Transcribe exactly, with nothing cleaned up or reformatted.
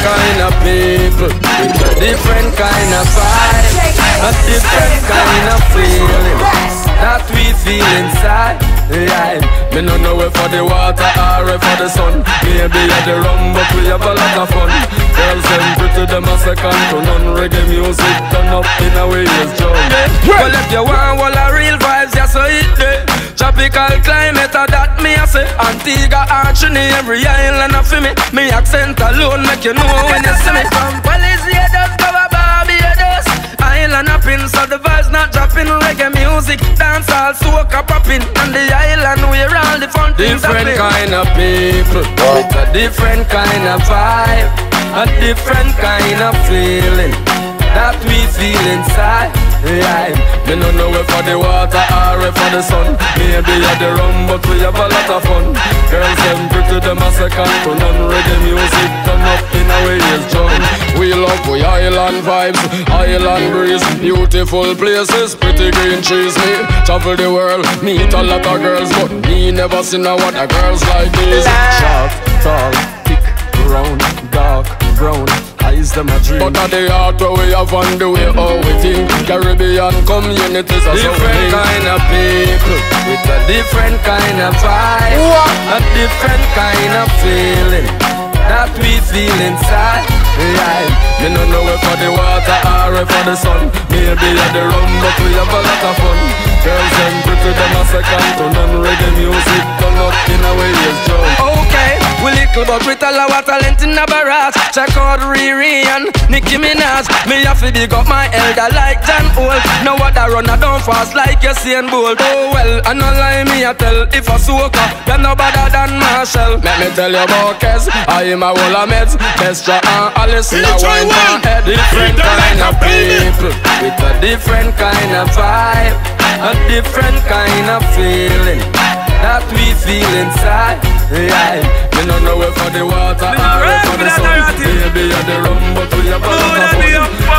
kind of people with a different kind of vibe, a different kind of feeling that we feel inside. Yeah, me no know if for the water or if for the sun. Maybe at the rum, but we have a lot of fun. Girls them pretty, them a second to none. Reggae music turn up in a way is joy. Well, if you want all the real vibes, yeah, so it there. Tropical climate, uh, that me I say. Antigua, Archini, every island of me. Me accent alone make you know when you see me. From Polisiados, go to Barbados, island up in, so the vibes not dropping. Reggae music, dance all soca popping. On the island where all the fun things happen. Different kind of people with a different kind of vibe, a different kind of feeling that we feel inside. Yeah, me no know if for the water or if for the sun. Maybe at the rum, but we have a lot of fun. Girls them pretty, them a second to none. Reggae music turn up in a way is joy. We love we island vibes, island breeze, beautiful places, pretty green trees. Me travel the world, meet a lot of girls, but me never seen a what a girls like this. Short, tall, thick, round, dark, brown. Eyes them a dream, but at the heart where we have on the way how we think. Caribbean communities are different kind of people with a different kind of vibe, a different kind of feeling that we feel inside. Yeah, me no know if for the water or if for the sun. Maybe at the rum, but we have a lot of fun. Girls them pretty, them a second to none. Reggae music turn up in a way is joy. Okay, we little but with a lot of talent in a barrage. Check out Riri and Nicki Minaj. Me have to big up my elder like John Holt. No other runner down fast like Usain Bolt. Oh well, I no lie me I tell. If a soca, you're no better than Marshall. Let me tell you about Kes, I am a whole of meds. Kestra and Alice, now wine my head. Different kind of people with a different kind of vibe, a different kind of feeling that we feel inside. Yeah, me no know if for the water or if for the sun. Maybe at the rum, but we have a lot of fun.